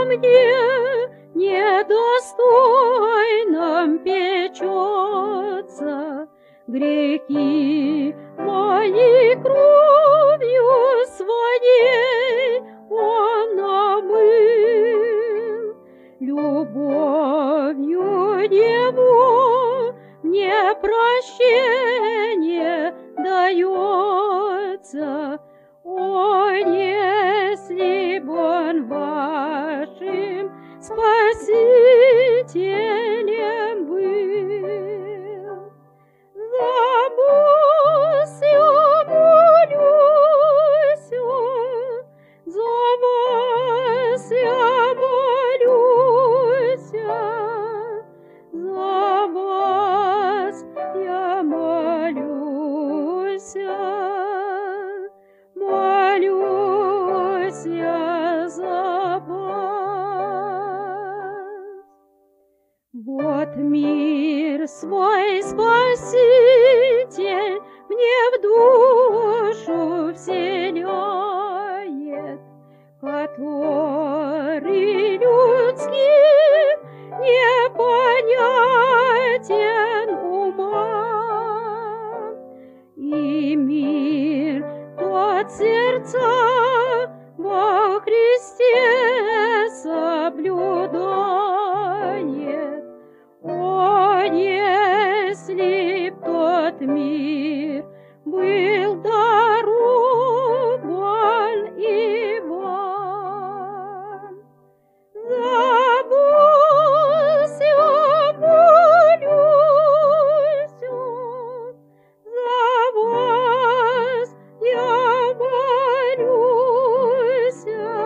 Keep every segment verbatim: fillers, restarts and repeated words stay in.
мне недостойном печется, грехи мои кровью своей Он омыл. Любовью Его мне прощение дается. О, если б Он вашим Спасителем был! За вас я молюсь, за вас я молюсь, за вас я молюсь, молюсь я за вас. Вот мир свой Спаситель мне в душу вселяет, который людским непонятен умам. И мир тот сердца во Христе соблюдает. О, если б тот мир был дарован и вам! За вас я молюсь, за вас я молюсь,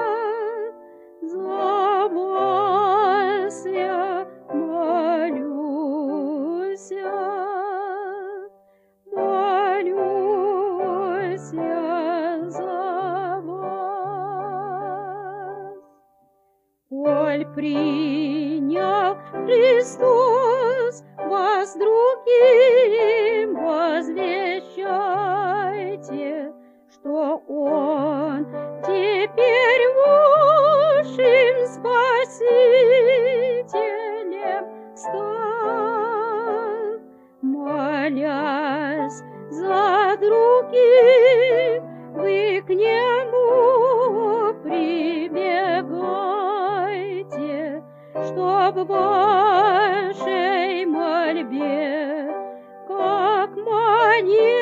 за вас я молюсь, молюсь я за вас. Коль принял Христос вас другим, возвещайте, что Он теперь вашим Спасителем стал. Молясь за других, вы к Нему прибегайте, чтоб в вашей мольбе, как манит